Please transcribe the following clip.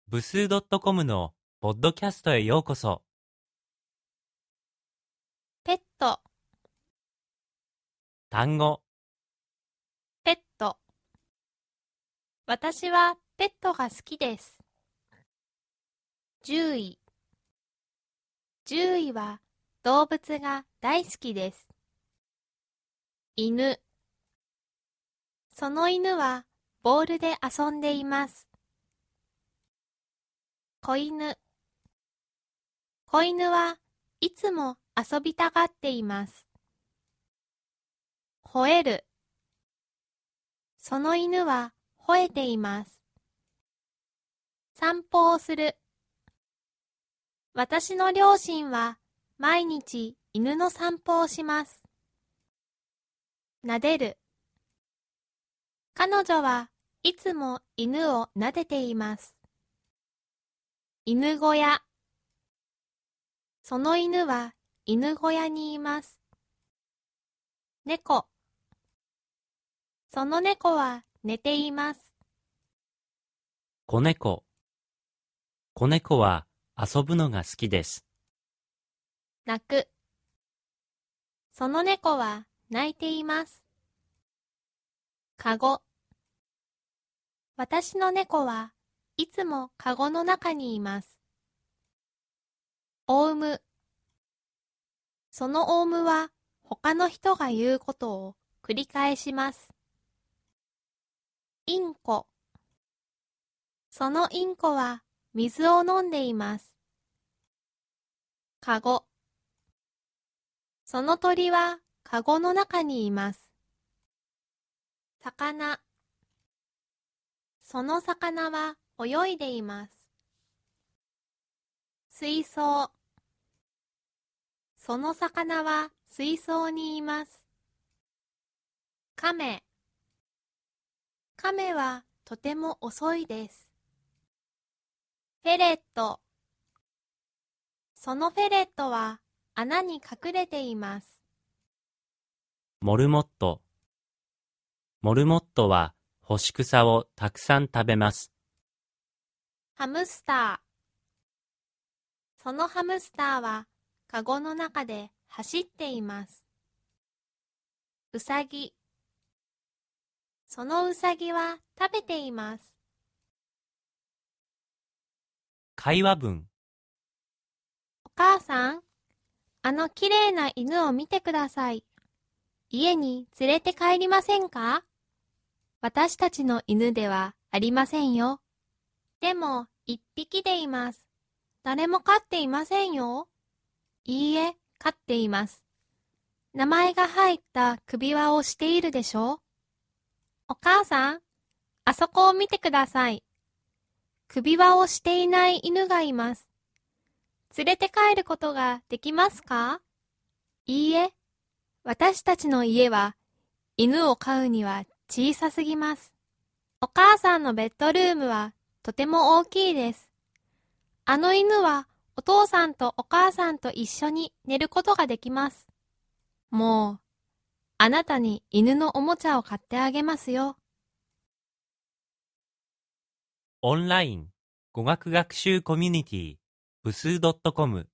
部数 .com のポッドキャストへようこそ。 ペット、 単語、 ペット。私はペットが好きです。獣医。獣医は動物が大好きです。犬。その犬はボールで遊んでいます。子犬。子犬はいつも遊びたがっています。吠える。その犬は吠えています。散歩をする。私の両親は毎日犬の散歩をします。撫でる。彼女はいつも犬を撫でています。犬小屋。その犬は犬小屋にいます。猫。その猫は寝ています。 子猫。子猫は遊ぶのが好きです。 泣く。その猫は泣いています。かご。私の猫はいつもかごの中にいます。オウム。そのオウムは他の人が言うことを繰り返します。インコ。そのインコは水を飲んでいます。かご。その鳥はかごの中にいます。魚。その魚は泳いでいます。水槽。その魚は水槽にいます。亀。亀はとても遅いです。フェレット。そのフェレットは穴に隠れています。 モルモット。モルモットは干し草をたくさん食べます。 ハムスター。そのハムスターはかごの中で走っています。うさぎ。そのうさぎは食べています。 会話文。 お母さん、あのきれいな犬を見てください。家に連れて帰りませんか？私たちの犬ではありませんよ。でも一匹でいます。誰も飼っていませんよ。いいえ、飼っています。名前が入った首輪をしているでしょ？お母さん、あそこを見てください。首輪をしていない犬がいます。連れて帰ることができますか？いいえ、私たちの家は犬を飼うには小さすぎます。お母さんのベッドルームはとても大きいです。あの犬はお父さんとお母さんと一緒に寝ることができます。もう、あなたに犬のおもちゃを買ってあげますよ。 オンライン語学学習コミュニティ部数 .com